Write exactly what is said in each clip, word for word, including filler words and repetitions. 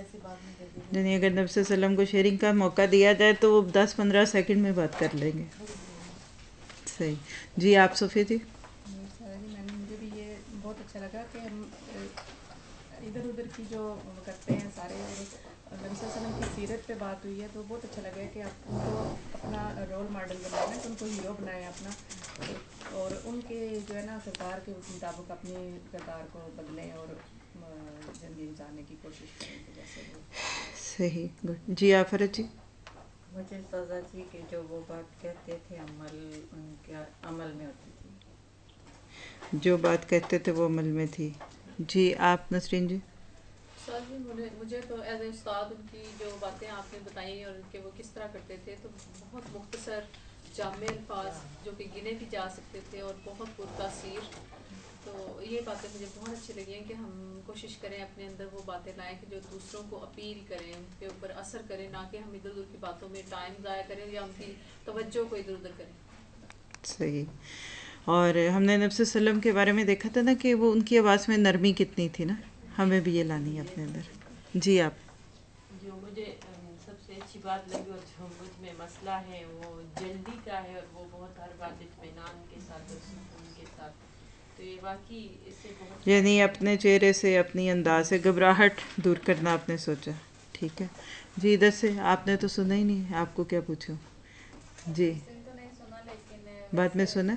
یعنی اگر نبی صلی اللہ علیہ وسلم کو شیئرنگ کا موقع دیا جائے تو وہ دس پندرہ سیکنڈ میں بات کر لیں گے. صحیح. جی آپ صفیہ جی. مجھے بھی یہ بہت اچھا لگا کہ ہم ادھر ادھر کی جو کرتے ہیں سارے اور نبی صلی اللہ علیہ وسلم کی سیرت پہ بات ہوئی ہے تو بہت اچھا لگا ہے کہ آپ ان کو اپنا رول ماڈل بنائیں نا, کہ ان کو ہیرو بنائیں اپنا, اور ان کے جو ہے نا کردار کے مطابق اپنے کردار کو بدلیں اور زندگی گزارنے کی کوشش کریں کہ جیسے وہ. صحیح. گڈ. جی آفرت جی. مجھے سزا جی کہ جو وہ بات کہتے تھے عمل ان کے عمل میں ہوتی تھی. جو بات کہتے تھے وہ عمل میں تھی. جی آپ نسرین جی. استاد جی مجھے تو ایز اے استاد ان کی جو باتیں آپ نے بتائیں اور ان کے وہ کس طرح کرتے تھے تو بہت مختصر جامع الفاظ جو کہ گنے بھی جا سکتے تھے اور بہت پرتاثیر. تو یہ باتیں مجھے بہت اچھی لگی ہیں کہ ہم کوشش کریں اپنے اندر وہ باتیں لائیں کہ جو دوسروں کو اپیل کریں, ان کے اوپر اثر کریں, نہ کہ ہم ادھر ادھر کی باتوں میں ٹائم ضائع کریں یا ان کی توجہ کو ادھر ادھر کریں. صحیح. اور ہم نے نبی صلی اللہ علیہ وسلم کے بارے میں دیکھا تھا نا کہ وہ ان کی آواز میں نرمی کتنی تھی نا, ہمیں بھی یہ لانی ہے اپنے اندر. جی آپ. جو مجھے سب سے اچھی بات لگی اور جو مجھ میں مسئلہ ہے وہ جلدی کا ہے, اور وہ بہت ہر بات اطمینان کے ساتھ اور سکون کے ساتھ. تو یہ واقعی اس سے بہت یعنی اپنے چہرے سے اپنی انداز سے گھبراہٹ دور کرنا آپ نے سوچا. ٹھیک ہے جی. ادھر سے آپ نے تو سنا ہی نہیں, آپ کو کیا پوچھوں. جی بعد میں سنا.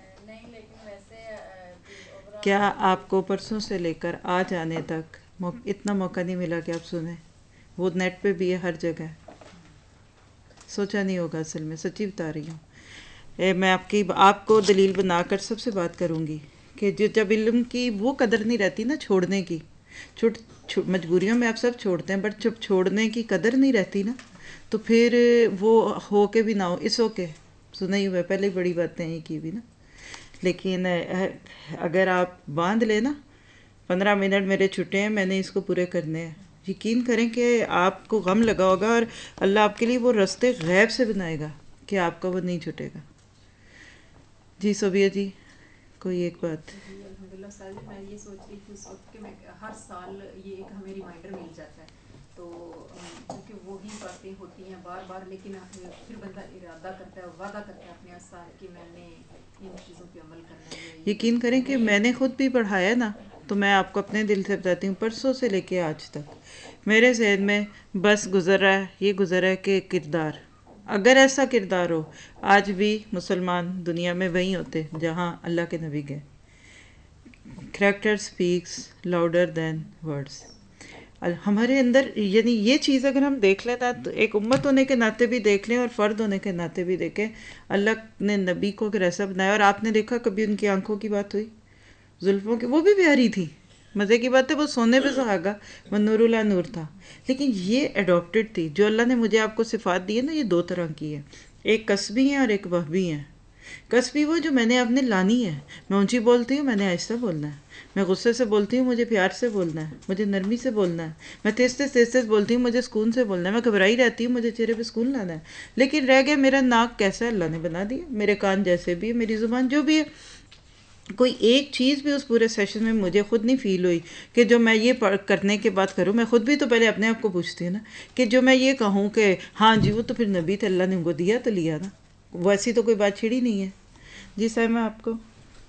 کیا آپ کو پرسوں سے لے کر آج آنے تک اتنا موقع نہیں ملا کہ آپ سنیں؟ وہ نیٹ پہ بھی ہے, ہر جگہ ہے. سوچا نہیں ہوگا اصل میں, سچی بتا رہی ہوں. اے میں آپ کی آپ کو دلیل بنا کر سب سے بات کروں گی کہ جب علم کی وہ قدر نہیں رہتی نا چھوڑنے کی, چھوٹ مجبوریوں میں آپ سب چھوڑتے ہیں, بٹ جب چھوڑنے کی قدر نہیں رہتی نا تو پھر وہ ہو کے بھی نہ ہو. اس ہو کے سنا ہی ہوا ہے, پہلے بڑی باتیں یہ کی بھی نا. لیکن اگر آپ باندھ لیں نا پندرہ منٹ میرے چھٹے ہیں, میں نے اس کو پورے کرنے ہیں, یقین کریں کہ آپ کو غم لگا ہوگا اور اللہ آپ کے لیے وہ رستے غیب سے بنائے گا کہ آپ کا وہ نہیں چھٹے گا. جی صبیہ جی کوئی ایک بات. جی الحمد للہ سر, میں یہ سوچ رہی تھی اس وقت کہ میں ہر سال یہ ایک ہمیں ریمائنڈر مل جاتا ہے تو کیونکہ وہی باتیں ہوتی ہیں بار بار, لیکن پھر بندہ ارادہ کرتا ہے, وعدہ کرتا ہے اپنے ساتھ کہ میں نے ان چیزوں پہ عمل کرنا ہے. یقین کریں کہ میں نے خود بھی پڑھایا نا, تو میں آپ کو اپنے دل سے بتاتی ہوں, پرسوں سے لے کے آج تک میرے ذہن میں بس گزر رہا ہے, یہ گزر رہا ہے کہ کردار, اگر ایسا کردار ہو آج بھی مسلمان دنیا میں وہیں ہوتے جہاں اللہ کے نبی گئے. Character speaks louder than words. ہمارے اندر یعنی یہ چیز اگر ہم دیکھ لیں نا, تو ایک امت ہونے کے ناطے بھی دیکھ لیں اور فرد ہونے کے ناطے بھی دیکھیں, اللہ نے نبی کو اگر ایسا بنایا. اور آپ نے دیکھا کبھی ان کی آنکھوں کی بات ہوئی, زلفوں کی, وہ بھی پیاری تھی, مزے کی بات ہے, وہ سونے پہ سہاگا, وہ نور اللہ نور تھا. لیکن یہ اڈاپٹڈ تھی. جو اللہ نے مجھے آپ کو صفات دی ہے نا, یہ دو طرح کی ہے, ایک کسبی ہے اور ایک وہبی ہے. کسبی وہ جو میں نے اپنے لانی ہے, میں اونچی بولتی ہوں, میں نے آہستہ بولنا ہے, میں غصے سے بولتی ہوں, مجھے پیار سے بولنا ہے, مجھے نرمی سے بولنا ہے, میں تیز تیز تیز تیز بولتی ہوں, مجھے سکون سے بولنا ہے, میں گھبرائی رہتی ہوں, مجھے چہرے پہ سکون لانا ہے. لیکن رہ گیا میرا ناک کیسا اللہ نے بنا دیا, میرے کان جیسے بھی, میری زبان جو بھی ہے, کوئی ایک چیز بھی اس پورے سیشن میں مجھے خود نہیں فیل ہوئی کہ جو میں یہ کرنے کے بعد کروں. میں خود بھی تو پہلے اپنے آپ کو پوچھتی ہوں نا کہ جو میں یہ کہوں کہ ہاں جی وہ تو پھر نبی تھے, اللہ نے ان کو دیا تو لیا نا, ویسی تو کوئی بات چھڑی نہیں ہے. جی سائمہ آپ کو.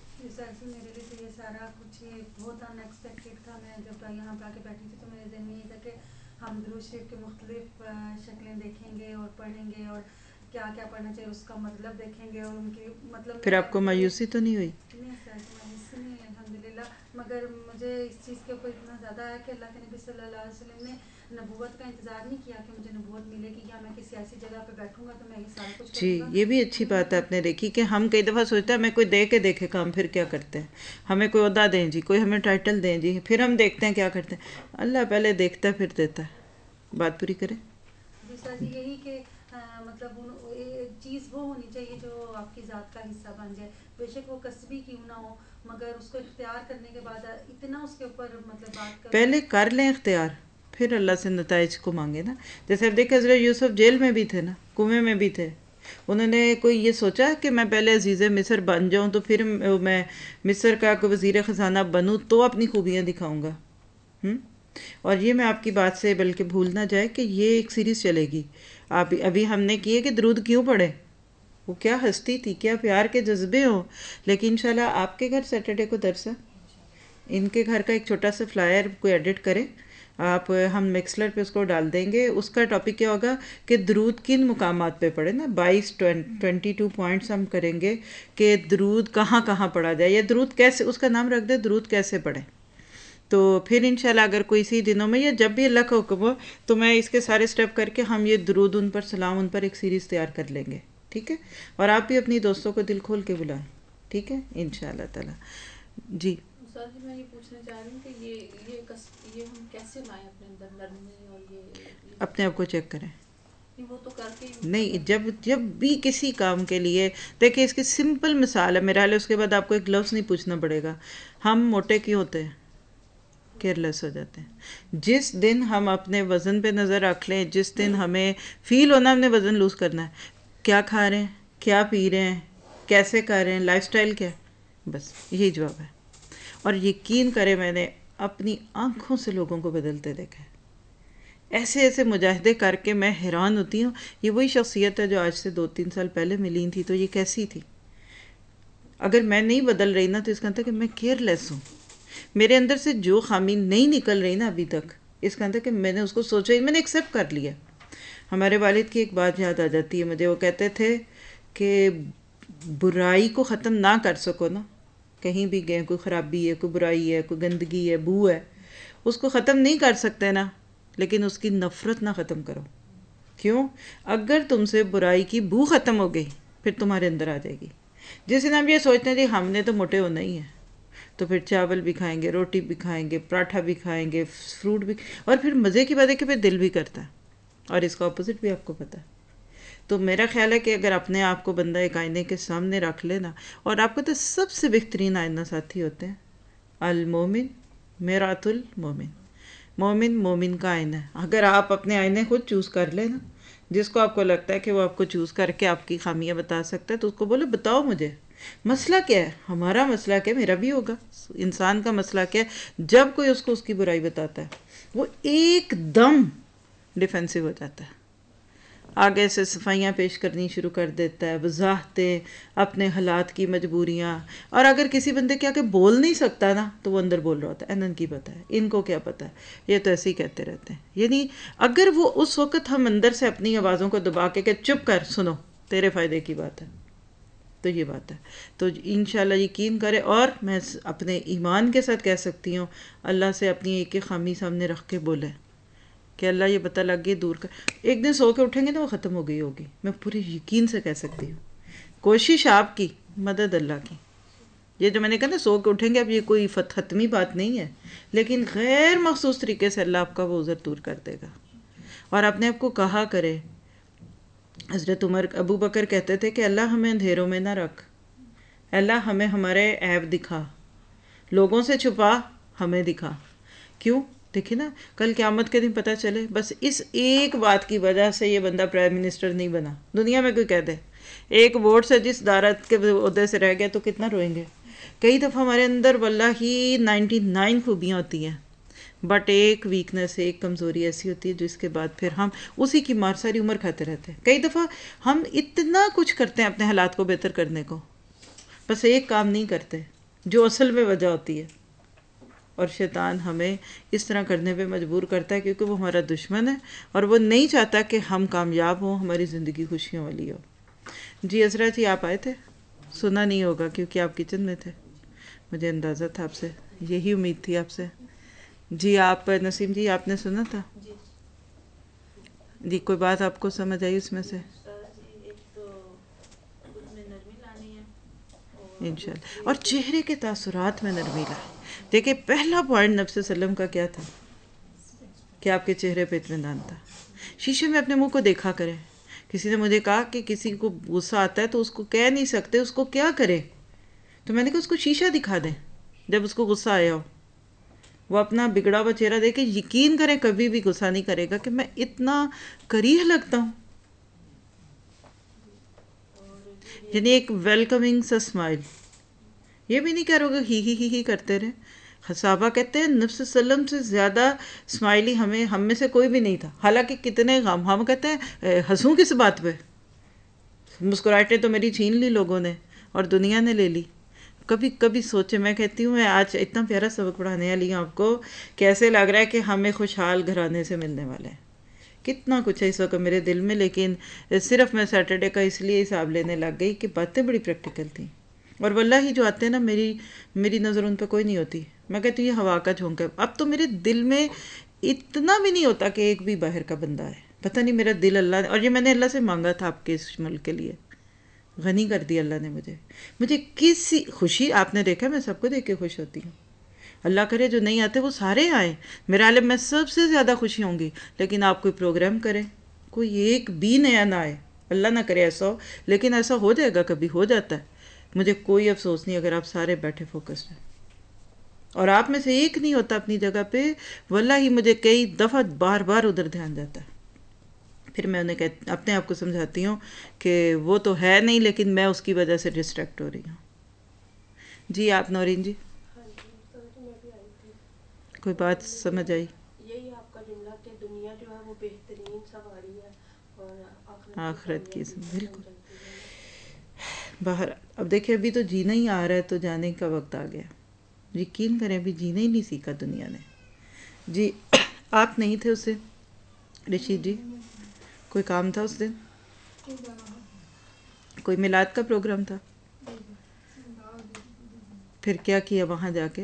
میرے لیے تو یہ سارا کچھ بہت ان ایکسپیکٹڈ تھا. میں جب یہاں پہ آ کے بیٹھی تھی تو میرے ذہن میں یہ تھا کہ ہم درود شریف کے مختلف شکلیں دیکھیں گے اور پڑھیں گے, اور کیا کیا پڑھنا چاہیے اس کا مطلب دیکھیں گے, اور ان کی مطلب. پھر آپ کو مایوسی تو نہیں ہوئی؟ نہیں سر مایوسی نہیں الحمد للہ, مگر مجھے اس چیز کے اوپر اتنا زیادہ ہے کہ اللہ کے نبی صلی اللہ علیہ وسلم نے نبوت کا انتظار نہیں کیا کہ مجھے نبوت ملے گی یا میں کسی ایسی جگہ پہ بیٹھوں گا تو میں یہ سارا کچھ جی کروں گا. یہ بھی اچھی بات ہے آپ نے دیکھی کہ ہم کئی دفعہ سوچتے ہیں ہمیں کوئی دے کے دیکھے کام, پھر کیا کرتے ہیں, ہمیں کوئی عہدہ دیں جی, کوئی ہمیں ٹائٹل دیں جی, پھر ہم دیکھتے ہیں کیا کرتے ہیں. اللہ پہلے دیکھتا ہے پھر دیتا ہے. بات پوری کریں. دوسرا جی یہی کہ مطلب چیز وہ ہونی چاہیے جو آپ کی ذات کا حصہ بن جائے, بے شک وہ کسبی کیوں نہ ہو, مگر اس کو اختیار کرنے کے بعد اتنا اس کے اوپر مطلب بات کر پہلے کر لیں اختیار, پھر اللہ سے نتائج کو مانگے نا. جیسے اب دیکھیں حضرت یوسف جیل میں بھی تھے نا, کنویں میں بھی تھے, انہوں نے کوئی یہ سوچا کہ میں پہلے عزیز مصر بن جاؤں تو پھر میں مصر کا کوئی وزیر خزانہ بنوں تو اپنی خوبیاں دکھاؤں گا. ہوں اور یہ میں آپ کی بات سے بلکہ بھول نہ جائے کہ یہ ایک سیریز چلے گی. آپ ابھی ہم نے کی ہے کہ درود کیوں پڑھے، وہ کیا ہستی تھی، کیا پیار کے جذبے ہوں. لیکن انشاءاللہ آپ کے گھر سیٹرڈے کو درس ہے، ان کے گھر کا ایک چھوٹا سا فلائر کوئی ایڈٹ کرے آپ، ہم مکسلر پہ اس کو ڈال دیں گے. اس کا ٹاپک کیا ہوگا کہ درود کن مقامات پہ پڑھے نا. بائیس ٹوینٹی ٹو پوائنٹس ہم کریں گے کہ درود کہاں کہاں پڑھا جائے، یا درود کیسے، اس کا نام رکھ دے درود کیسے پڑھیں. تو پھر انشاءاللہ اگر کوئی اسی دنوں میں یا جب بھی اللہ کا حکم ہو تو میں اس کے سارے سٹیپ کر کے ہم یہ درود ان پر سلام ان پر ایک سیریز تیار کر لیں گے. ٹھیک ہے، اور آپ بھی اپنی دوستوں کو دل کھول کے بلائیں. ٹھیک ہے انشاءاللہ تعالی. جی استاد جی میں یہ پوچھنا چاہ رہی ہوں کہ یہ یہ کس یہ ہم کیسے لائیں اپنے اندر نرمی اور یہ اپنے آپ کو چیک کریں. وہ تو کر کے ہی نہیں، جب جب بھی کسی کام کے لیے دیکھیں، اس کی سمپل مثال ہے میرا حال ہے، اس کے بعد آپ کو ایک لفظ نہیں پوچھنا پڑے گا. ہم موٹے کیوں ہوتے ہیں؟ کیئرلیس ہو جاتے ہیں. جس دن ہم اپنے وزن پہ نظر رکھ لیں، جس دن ہمیں فیل ہونا ہم نے وزن لوز کرنا ہے، کیا کھا رہے ہیں، کیا پی رہے ہیں، کیسے کھا رہے ہیں، لائف سٹائل کیا ہے، بس یہی جواب ہے. اور یقین کرے میں نے اپنی آنکھوں سے لوگوں کو بدلتے دیکھا ہے. ایسے ایسے مجاہدے کر کے میں حیران ہوتی ہوں. یہ وہی شخصیت ہے جو آج سے دو تین سال پہلے ملی تھی تو یہ کیسی تھی. اگر میں نہیں بدل رہی نا تو اس کا مطلب کہ میں کیئر لیس ہوں. میرے اندر سے جو خامی نہیں نکل رہی نا ابھی تک، اس کا مطلب کہ میں نے اس کو سوچا ہی، میں نے ایکسیپٹ کر لیا. ہمارے والد کی ایک بات یاد آ جاتی ہے مجھے. وہ کہتے تھے کہ برائی کو ختم نہ کر سکو نا، کہیں بھی گئے کوئی خرابی ہے، کوئی برائی ہے، کوئی گندگی ہے، بو ہے، اس کو ختم نہیں کر سکتے نا، لیکن اس کی نفرت نہ ختم کرو. کیوں؟ اگر تم سے برائی کی بو ختم ہو گئی پھر تمہارے اندر آ جائے گی. جس دن ہم یہ سوچتے ہیں جی ہم نے تو موٹے ہونا ہی ہے، تو پھر چاول بھی کھائیں گے، روٹی بھی کھائیں گے، پراٹھا بھی کھائیں گے، فروٹ بھی. اور پھر مزے کی بات ہے کہ پھر دل بھی کرتا ہے، اور اس کا اپوزٹ بھی آپ کو پتہ ہے. تو میرا خیال ہے کہ اگر اپنے آپ کو بندہ ایک آئینے کے سامنے رکھ لینا، اور آپ کو تو سب سے بہترین آئینہ ساتھی ہوتے ہیں المومن میرات المومن. مومن مومن کا آئینہ ہے. اگر آپ اپنے آئینے خود چوز کر لیں نا، جس کو آپ کو لگتا ہے کہ وہ آپ کو چوز کر کے آپ کی خامیاں بتا سکتا ہے، تو اس کو بولو بتاؤ مجھے مسئلہ کیا ہے. ہمارا مسئلہ کیا، میرا بھی ہوگا. انسان کا مسئلہ کیا ہے، جب کوئی اس کو اس کی برائی بتاتا ہے وہ ایک دم ڈیفینسو ہو جاتا ہے، آگے سے صفائیاں پیش کرنی شروع کر دیتا ہے، وضاحتیں، اپنے حالات کی مجبوریاں. اور اگر کسی بندے کے آگے بول نہیں سکتا نا تو وہ اندر بول رہا ہوتا ہے، انن کی پتہ ہے، ان کو کیا پتہ ہے، یہ تو ایسے ہی کہتے رہتے ہیں. یعنی اگر وہ اس وقت ہم اندر سے اپنی آوازوں کو دبا کے کہ چپ کر، سنو تیرے فائدے کی بات ہے، تو یہ بات ہے. تو انشاءاللہ یقین کرے. اور میں اپنے ایمان کے ساتھ کہہ سکتی ہوں، اللہ سے اپنی ایک ایک خامی سامنے رکھ کے بولے کہ اللہ یہ پتہ لگ گئی، دور کر. ایک دن سو کے اٹھیں گے تو وہ ختم ہو گئی ہوگی. میں پورے یقین سے کہہ سکتی ہوں. کوشش آپ کی، مدد اللہ کی. یہ جو میں نے کہا نا سو کے اٹھیں گے، اب یہ کوئی حتمی بات نہیں ہے، لیکن غیر مخصوص طریقے سے اللہ آپ کا وہ عذر دور کر دے گا. اور اپنے آپ کو کہا کرے. حضرت عمر ابو بکر کہتے تھے کہ اللہ ہمیں اندھیروں میں نہ رکھ، اللہ ہمیں ہمارے عیب دکھا، لوگوں سے چھپا، ہمیں دکھا. کیوں؟ دیکھیں نا کل قیامت کے دن پتہ چلے بس اس ایک بات کی وجہ سے یہ بندہ پرائم منسٹر نہیں بنا. دنیا میں کوئی کہہ دے ایک ووٹ سے جس دارت کے عہدے سے رہ گیا تو کتنا روئیں گے. کئی دفعہ ہمارے اندر واللہ ہی نائنٹی نائن خوبیاں ہوتی ہیں، بٹ ایک ویکنس، ایک کمزوری ایسی ہوتی ہے جس کے بعد پھر ہم اسی کی مار ساری عمر کھاتے رہتے ہیں. کئی دفعہ ہم اتنا کچھ کرتے ہیں اپنے حالات کو بہتر کرنے کو، بس ایک کام نہیں کرتے جو اصل میں وجہ ہوتی ہے. اور شیطان ہمیں اس طرح کرنے پہ مجبور کرتا ہے کیونکہ وہ ہمارا دشمن ہے اور وہ نہیں چاہتا کہ ہم کامیاب ہوں، ہماری زندگی خوشیوں والی ہو. جی عذرا جی آپ آئے تھے؟ سنا نہیں ہوگا کیونکہ آپ کچن میں تھے، مجھے اندازہ تھا آپ سے، یہی امید تھی آپ سے. جی آپ نسیم جی آپ نے سنا تھا؟ جی کوئی بات آپ کو سمجھ آئی اس میں سے؟ انشاءاللہ. اور چہرے کے تاثرات میں نرمی لائے. دیکھیں پہلا پوائنٹ نبی صلی اللہ علیہ وسلم کا کیا تھا کہ آپ کے چہرے پہ اطمینان تھا. شیشے میں اپنے منہ کو دیکھا کریں. کسی نے مجھے کہا کہ کسی کو غصہ آتا ہے تو اس کو کہہ نہیں سکتے اس کو کیا کرے، تو میں نے کہا اس کو شیشہ دکھا دیں. جب اس کو غصہ آیا ہو وہ اپنا بگڑا ہوا چہرہ دے کے یقین کریں کبھی بھی غصہ نہیں کرے گا کہ میں اتنا کریہ لگتا ہوں. یعنی ایک ویلکمنگ سا اسمائل. یہ بھی نہیں کہہ رہے ہی ہی ہی ہی کرتے رہے. صحابہ کہتے ہیں نبی صلی اللہ علیہ وسلم سے زیادہ اسمائلی ہمیں ہم میں سے کوئی بھی نہیں تھا، حالانکہ کتنے غم، ہم کہتے ہیں ہنسوں کس بات پہ، مسکراہٹیں تو میری چھین لی لوگوں نے اور دنیا نے لے لی. کبھی کبھی سوچے، میں کہتی ہوں میں آج اتنا پیارا سبق پڑھانے والی ہوں آپ کو کہ ایسے لگ رہا ہے کہ ہمیں خوشحال گھرانے سے ملنے والے ہیں. کتنا کچھ ہے اس وقت میرے دل میں، لیکن صرف میں سیٹرڈے کا اس لیے حساب لینے لگ گئی کہ باتیں بڑی پریکٹیکل تھیں. اور واللہ ہی جو آتے ہیں نا، میری میری نظر ان پہ کوئی نہیں ہوتی. میں کہتی ہوں یہ ہوا کا جھونکا ہے. اب تو میرے دل میں اتنا بھی نہیں ہوتا کہ ایک بھی باہر کا بندہ ہے. پتہ نہیں میرا دل اللہ نے، اور یہ میں نے اللہ سے مانگا تھا آپ کے اس ملک کے لیے، غنی کر دیا اللہ نے مجھے. مجھے کسی خوشی، آپ نے دیکھا میں سب کو دیکھ کے خوش ہوتی ہوں. اللہ کرے جو نہیں آتے وہ سارے آئیں، میرا عالم میں سب سے زیادہ خوشی ہوں گی. لیکن آپ کوئی پروگرام کریں، کوئی ایک بھی نیا نہ آئے، اللہ نہ کرے ایسا ہو، لیکن ایسا ہو جائے گا، کبھی ہو جاتا ہے. مجھے کوئی افسوس نہیں اگر آپ سارے بیٹھے فوکسڈ ہیں اور آپ میں سے ایک نہیں ہوتا اپنی جگہ پہ. واللہ ہی مجھے کئی دفعہ بار بار ادھر دھیان جاتا ہے. پھر میں انہیں کہتی، اپنے آپ کو سمجھاتی ہوں کہ وہ تو ہے نہیں، لیکن میں اس کی وجہ سے ڈسٹریکٹ ہو رہی ہوں. جی آپ نورین جی، ہاں جی استاد میں بھی آئی تھی. کوئی بات سمجھ آئی؟ یہی آپ کا جملہ کہ دنیا جو ہے وہ بہترین سواری ہے اور آخرت کی، بالکل. چلتی ہے. باہر اب دیکھیں، ابھی تو جینا ہی آ رہا ہے، تو جانے کا وقت آ گیا. یقین کریں ابھی جینا ہی نہیں سیکھا دنیا نے. جی آپ نہیں تھے اس دن رشید جی؟ کوئی کام تھا اس دن؟ کوئی میلاد کا پروگرام تھا؟ پھر کیا کیا وہاں جا کے؟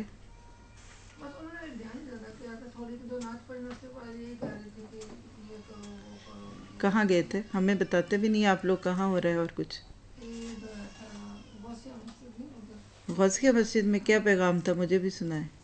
کہاں گئے تھے؟ ہمیں بتاتے بھی نہیں آپ لوگ کہاں ہو رہے ہیں. اور کچھ غوثیہ مسجد میں کیا پیغام تھا؟ مجھے بھی سنا ہے.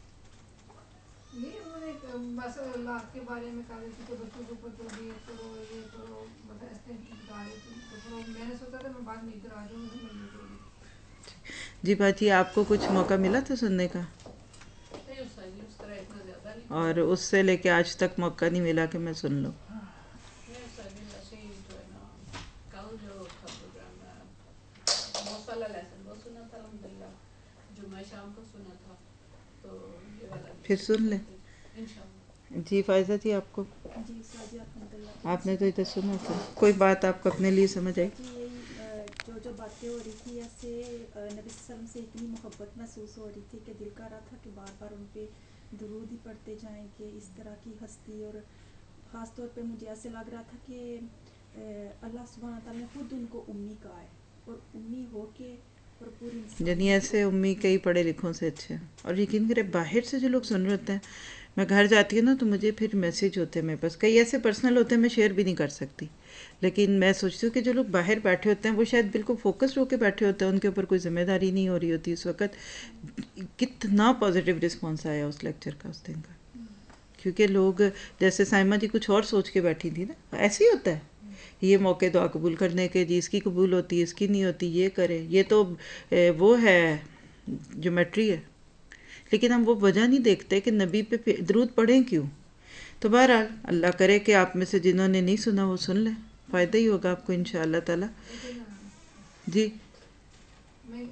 بس اللہ کے بارے میں کہا رہی تھی کہ بچوں کے اوپر تربیت کرو، یہ کرو، بس ایسے بتا رہی تھی. تو میں نے سوچا تھا میں بعد میں ادھر آ جاؤں گی. جی باجی آپ کو کچھ موقع ملا تھا سننے کا؟ نہیں استاد جی، اس طرح اتنا زیادہ نہیں. اور اس سے لے کے آج تک موقع نہیں ملا کہ میں سن لوں؟ نہیں استاد جی، ویسے ہی جو ہے نا کل جو تھا پروگرام میں بہت سالہ لیسن وہ سنا تھا الحمد للہ. جمعہ شام کو سنا تھا، تو یہ والا پھر سن لیں انشاءاللہ. جی. فائزہ تھی آپ کو؟ جی سادی الحمد للہ. آپ نے تو ادھر سنا تھا. کوئی بات آپ کو اپنے لیے سمجھ آئی؟ جی یہی جو جو باتیں ہو رہی تھی، ایسے نبی صلی اللہ علیہ وسلم سے اتنی محبت محسوس ہو رہی تھی کہ دل کر رہا تھا کہ بار بار ان پہ درود ہی پڑھتے جائیں. کہ اس طرح کی ہستی، اور خاص طور پہ مجھے ایسے لگ رہا تھا کہ اللہ سبحانہ تعالیٰ نے خود ان کو امی کہا ہے، اور امی ہو کے اور پوری انسان، یعنی ایسے امی کئی پڑھے لکھوں سے اچھے ہیں. اور یقین کرے باہر سے جو لوگ سن رہے ہوتے ہیں، میں گھر جاتی ہوں نا تو مجھے پھر میسیج ہوتے ہیں میرے پاس، کئی ایسے پرسنل ہوتے ہیں میں شیئر بھی نہیں کر سکتی. لیکن میں سوچتی ہوں کہ جو لوگ باہر بیٹھے ہوتے ہیں وہ شاید بالکل فوکسڈ ہو کے بیٹھے ہوتے ہیں، ان کے اوپر کوئی ذمہ داری نہیں ہو رہی ہوتی اس وقت. کتنا پازیٹیو رسپانس آیا اس لیکچر کا اس دن کا. کیونکہ لوگ جیسے سائمہ جی کچھ اور سوچ کے بیٹھی تھی نا، ایسے ہی ہوتا ہے. یہ موقع دعا قبول کرنے کے، جی اس کی قبول ہوتی ہے، اس کی نہیں ہوتی، یہ کرے، یہ تو وہ ہے جیومیٹری ہے. لیکن ہم وہ وجہ نہیں دیکھتے کہ نبی پہ درود پڑھیں کیوں. تو بہرحال اللہ کرے کہ آپ میں سے جنہوں نے نہیں سنا وہ سن لیں، فائدہ ہی ہوگا آپ کو انشاءاللہ تعالی. جی میں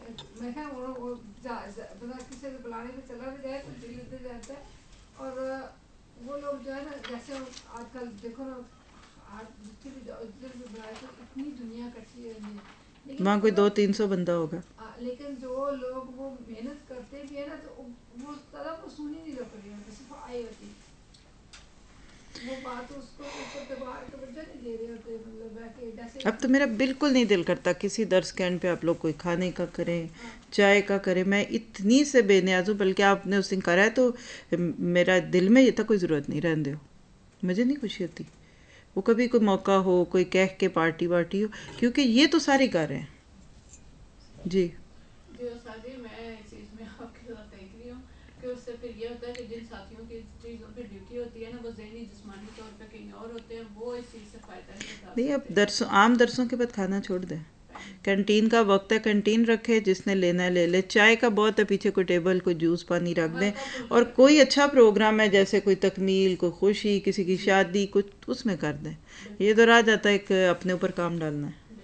کسی سے بلانے میں چلا بھی جائے تو دل ادھر جاتا ہے. اور وہ لوگ جو ہے نا، جیسے آج کل دیکھو نا، جتنی بھی بلائے تو اتنی دنیا کٹی ہے، وہاں کوئی دو تین سو بندہ ہوگا، لیکن جو لوگ وہ محنت کرتے بھی ہیں نا تو وہ طرف وہ سنی نہیں رکھ رہی ہیں، صرف آئی ہوتی وہ بات اس کو اوپر دبار توجہ نہیں دے رہے ہوتے. مطلب کہ جیسے اب تو میرا بالکل نہیں دل کرتا کسی درس کینڈ پہ آپ لوگ کوئی کھانے کا کریں، چائے کا کریں. میں اتنی سے بے نیاز ہوں، بلکہ آپ نے اس دن کرا ہے تو میرا دل میں یہ تھا کوئی ضرورت نہیں، رہنے دو. مجھے نہیں خوشی ہوتی وہ کبھی کوئی موقع ہو، کوئی کہہ کے پارٹی وارٹی ہو، کیونکہ یہ تو سارے کر رہے ہیں. جی جی استاد جی، میں اس چیز میں آپ کے ساتھ دیکھ رہی ہوں کہ اس سے پھر یہ ہوتا ہے کہ جن ساتھیوں کی چیزوں پہ ڈیوٹی ہوتی ہے نا، وہ ذہنی جسمانی طور پہ کہیں اور ہوتے ہیں، وہ اس چیز سے فائدہ نہیں اٹھا نہیں. اب سکتے. درسوں عام درسوں کے بعد کھانا چھوڑ دیں، کینٹین کا وقت ہے، کینٹین رکھے، جس نے لینا ہے لے لے. چائے کا بہت ہے، پیچھے کوئی ٹیبل کوئی جوس پانی رکھ دیں. اور کوئی اچھا پروگرام ہے جیسے کوئی تکمیل، کوئی خوشی، کسی کی شادی، کچھ اس میں کر دیں. یہ تو رہ جاتا ہے ایک اپنے اوپر کام ڈالنا ہے.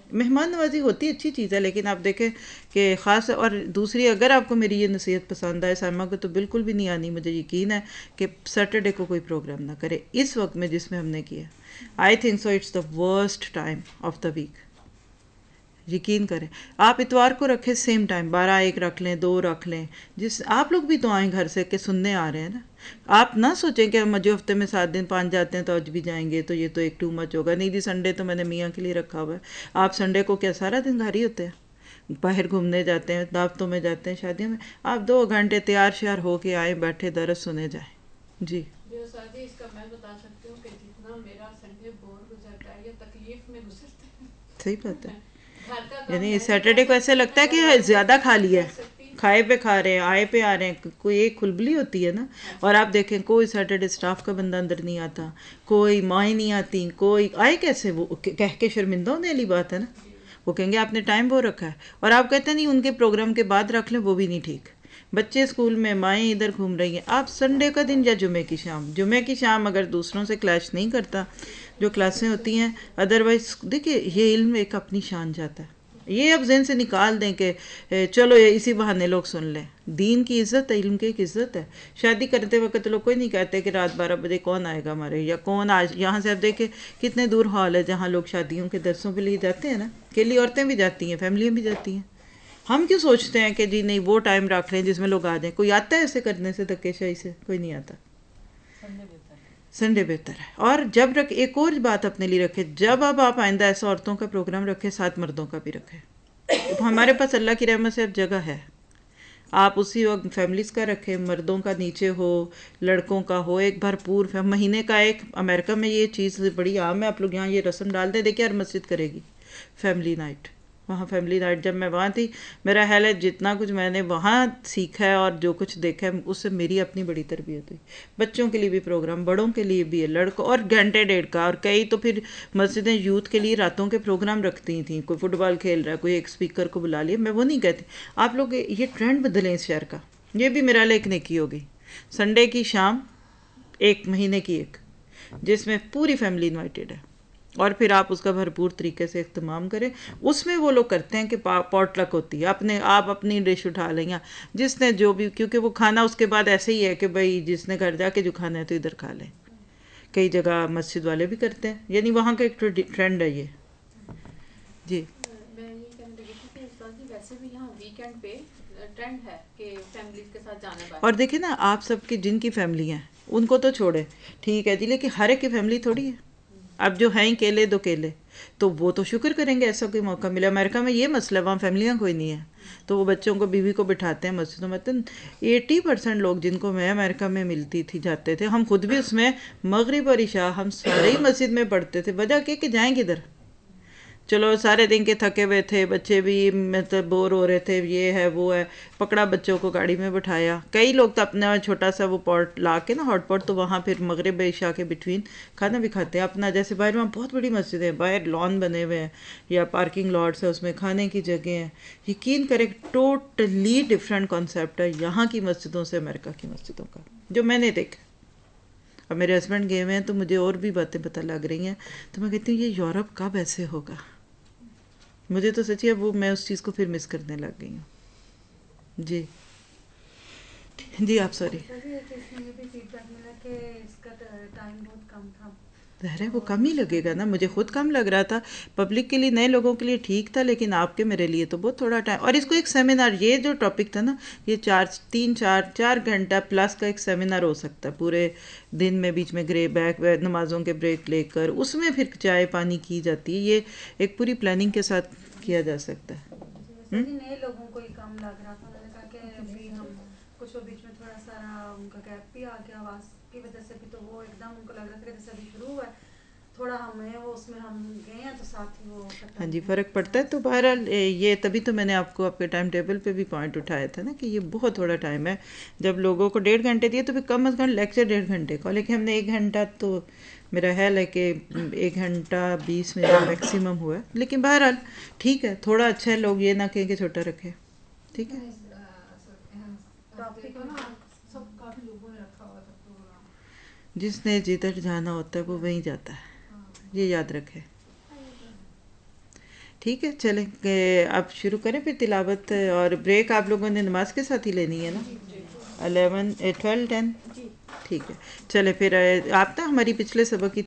مہمان نوازی ہوتی اچھی چیز ہے، لیکن آپ دیکھیں کہ خاص، اور دوسری اگر آپ کو میری یہ نصیحت پسند آئے، سائمہ کو تو بالکل بھی نہیں آنی، مجھے یقین ہے کہ سیٹرڈے کو کوئی پروگرام نہ کرے اس وقت میں جس میں ہم نے کیا. I think so it's the worst time of the week. یقین کریں آپ اتوار کو رکھیں سیم ٹائم، بارہ ایک رکھ لیں، دو رکھ لیں، جس آپ لوگ بھی تو آئیں گھر سے کہ سننے آ رہے ہیں نا. آپ نہ سوچیں کہ ہم جو ہفتے میں سات دن پانچ جاتے ہیں تو آج بھی جائیں گے تو یہ تو ایک ٹو مچ ہوگا. نہیں جی، سنڈے تو میں نے میاں کے لیے رکھا ہوا ہے. آپ سنڈے کو کیا سارا دن گھر ہی ہوتے ہیں، باہر گھومنے جاتے ہیں، دعوتوں میں جاتے ہیں، شادیوں میں. آپ دو گھنٹے تیار شیار ہو کے آئیں، بیٹھے درس سنے جائیں. جی جو سادی اس کا میں بتا سکتی ہوں کہ جتنا میرا سنڈے بور گزرتا ہے یا تکلیف میں گزرتا ہے، صحیح بات ہے. گھر کا کام یعنی میں سیٹرڈے کو ایسے لگتا ہے کہ زیادہ کھا لیا ہے، کھائے پہ کھا رہے ہیں، آئے پہ آ رہے ہیں. کوئی ایک کھلبلی ہوتی ہے نا. اور آپ دیکھیں کوئی سیٹرڈے اسٹاف کا بندہ اندر نہیں آتا، کوئی مائیں نہیں آتی، کوئی آئے کیسے، وہ کہہ کے شرمندہ ہونے والی بات ہے نا. وہ کہیں گے آپ نے ٹائم وہ رکھا ہے، اور آپ کہتے ہیں نہیں ان کے پروگرام کے بعد رکھ لیں، وہ بھی نہیں ٹھیک. بچے اسکول میں، مائیں ادھر گھوم رہی ہیں. آپ سنڈے کا دن یا جمعے کی شام، جمعے کی شام اگر دوسروں سے کلیش نہیں کرتا جو کلاسیں ہوتی ہیں، ادروائز دیکھیے یہ علم ایک اپنی شان جاتا ہے. یہ اب ذہن سے نکال دیں کہ چلو یہ اسی بہانے لوگ سن لیں. دین کی عزت ہے، علم کی ایک عزت ہے. شادی کرتے وقت لوگ کوئی نہیں کہتے کہ رات بارہ بجے کون آئے گا ہمارے، یا کون آج یہاں سے. اب دیکھیں کتنے دور ہال ہے جہاں لوگ شادیوں کے درسوں کے لیے جاتے ہیں نا. اکیلی عورتیں بھی جاتی ہیں، فیملیاں بھی جاتی ہیں. ہم کیوں سوچتے ہیں کہ جی نہیں وہ ٹائم رکھ لیں جس میں لوگ آ جائیں. کوئی آتا ہے ایسے کرنے سے دھکے شاہی سے؟ کوئی نہیں آتا. سنڈے بہتر ہے. اور جب رکھ ایک اور بات اپنے لیے رکھے، جب اب آپ آئندہ ایسا عورتوں کا پروگرام رکھے، ساتھ مردوں کا بھی رکھے. ہمارے پاس اللہ کی رحمت سے اب جگہ ہے. آپ اسی وقت فیملیز کا رکھیں، مردوں کا نیچے ہو، لڑکوں کا ہو، ایک بھرپور مہینے کا. ایک امریکہ میں یہ چیز بڑی عام ہے، آپ لوگ یہاں یہ رسم ڈال دیں. دیکھیں ہر مسجد کرے گی فیملی نائٹ. وہاں فیملی نائٹ جب میں وہاں تھی، میرا خیال ہے جتنا کچھ میں نے وہاں سیکھا ہے اور جو کچھ دیکھا ہے اس سے میری اپنی بڑی تربیت ہوئی. بچوں کے لیے بھی پروگرام، بڑوں کے لیے بھی ہے، لڑکوں، اور گھنٹے ڈیڑھ کا. اور کئی تو پھر مسجدیں یوتھ کے لیے راتوں کے پروگرام رکھتی تھیں. کوئی فٹ بال کھیل رہا ہے، کوئی ایک اسپیکر کو بلا لیا. میں وہ نہیں کہتی، آپ لوگ یہ ٹرینڈ بدلیں اس شہر کا. یہ بھی میرا ایک نیکی ہوگی. سنڈے کی شام ایک مہینے کی ایک، جس میں پوری فیملی انوائٹیڈ ہے، اور پھر آپ اس کا بھرپور طریقے سے اہتمام کریں. اس میں وہ لوگ کرتے ہیں کہ پاٹ لک ہوتی ہے، اپنے آپ اپنی ڈش اٹھا لیں گے جس نے جو بھی، کیونکہ وہ کھانا اس کے بعد ایسے ہی ہے کہ بھائی جس نے گھر جا کے جو کھانا ہے تو ادھر کھا لیں. کئی جگہ مسجد والے بھی کرتے ہیں، یعنی وہاں کا ایک ٹرینڈ ہے یہ. جی میں یہ کہنے لگی تھی کہ استاد جی ویسے بھی یہاں ویکینڈ پہ ٹرینڈ ہے کہ فیملیز کے ساتھ جانا باہر. اور دیکھیں نا آپ سب کی جن کی فیملی ہیں ان کو تو چھوڑے ٹھیک ہے جی، لیکن ہر ایک کی فیملی تھوڑی ہے. اب جو ہیں کیلے دو کیلے تو وہ تو شکر کریں گے ایسا کوئی موقع ملا. امریکہ میں یہ مسئلہ، وہاں فیملیاں کوئی نہیں ہیں تو وہ بچوں کو، بیوی کو بٹھاتے ہیں مسجدوں میں. ایٹی پرسینٹ لوگ جن کو میں امریکہ میں ملتی تھی جاتے تھے، ہم خود بھی اس میں مغرب اور عشاء ہم سارے ہی مسجد میں پڑھتے تھے. وجہ کہ کہ جائیں کدھر، چلو سارے دن کے تھکے ہوئے تھے، بچے بھی مطلب بور ہو رہے تھے، یہ ہے وہ ہے، پکڑا بچوں کو گاڑی میں بٹھایا. کئی لوگ تو اپنا چھوٹا سا وہ پاٹ لا کے نا، ہاٹ پاٹ، تو وہاں پھر مغرب عشاء کے بٹوین کھانا بھی کھاتے ہیں اپنا. جیسے باہر وہاں بہت بڑی مسجد ہے، باہر لان بنے ہوئے ہیں یا پارکنگ لاٹس ہے، اس میں کھانے کی جگہ ہیں. یقین کریں ٹوٹلی ڈفرینٹ کانسیپٹ ہے یہاں کی مسجدوں سے امریکہ کی مسجدوں کا، جو میں نے دیکھا. اب میرے ہسبینڈ گئے ہوئے ہیں تو مجھے اور بھی باتیں پتہ لگ رہی ہیں، تو میں کہتی ہوں یہ یورپ کب ایسے ہوگا. مجھے تو سچی ہے وہ میں اس چیز کو پھر مس کرنے لگ گئی ہوں. جی جی آپ سوری. یہ بھی فیڈ بیک ملا کہ اس کا ٹائم بہت کم تھا. ظاہر ہے وہ کم ہی لگے گا نا، مجھے خود کم لگ رہا تھا. پبلک کے لیے، نئے لوگوں کے لیے ٹھیک تھا، لیکن آپ کے میرے لیے تو بہت تھوڑا ٹائم. اور اس کو ایک سیمینار، یہ جو ٹاپک تھا نا، یہ چار تین چار چار گھنٹہ پلس کا ایک سیمینار ہو سکتا ہے پورے دن میں، بیچ میں گرے بیک نمازوں کے بریک لے کر، اس میں پھر چائے پانی کی جاتی ہے. یہ ایک پوری پلاننگ کے ساتھ کیا جا سکتا ہے. نئے لوگوں کو ہی کم لگ رہا تھا. میں نے کہا کہ ابھی ہم کچھ وہ بیچ میں تھوڑا سا ان کا گیپ بھی آ گیا آواز کی وجہ سے بھی، تو وہ ایک دم ان کو لگ رہا تھا کہ جیسے ابھی شروع ہوا ہے تھوڑا ہمیں وہ اس میں ہم گئے ہیں تو ساتھ ہی وہ. ہاں جی فرق پڑتا ہے. تو بہرحال یہ تبھی تو میں نے آپ کو آپ کے ٹائم ٹیبل پہ بھی پوائنٹ اٹھایا تھا نا کہ یہ بہت تھوڑا ٹائم ہے. جب لوگوں کو ڈیڑھ گھنٹے دیے تو پھر کم از کم لیکچر ڈیڑھ گھنٹے کا، لیکن ہم نے ایک گھنٹہ، تو میرا خیال ہے کہ ایک گھنٹہ بیس منٹ میکسیمم ہوا ہے. لیکن بہرحال ٹھیک ہے، تھوڑا اچھا ہے، لوگ یہ نہ کہیں کہ چھوٹا رکھے. ٹھیک ہے، جس نے جدھر جانا ہوتا ہے وہ وہیں جاتا ہے، یہ یاد رکھے. ٹھیک ہے چلیں کہ اب شروع کریں پھر تلاوت. اور بریک آپ لوگوں نے نماز کے ساتھ ہی لینی ہے نا؟ Eleven twelve ten. ٹھیک ہے چلے پھر آپ نا ہماری پچھلے سبق کی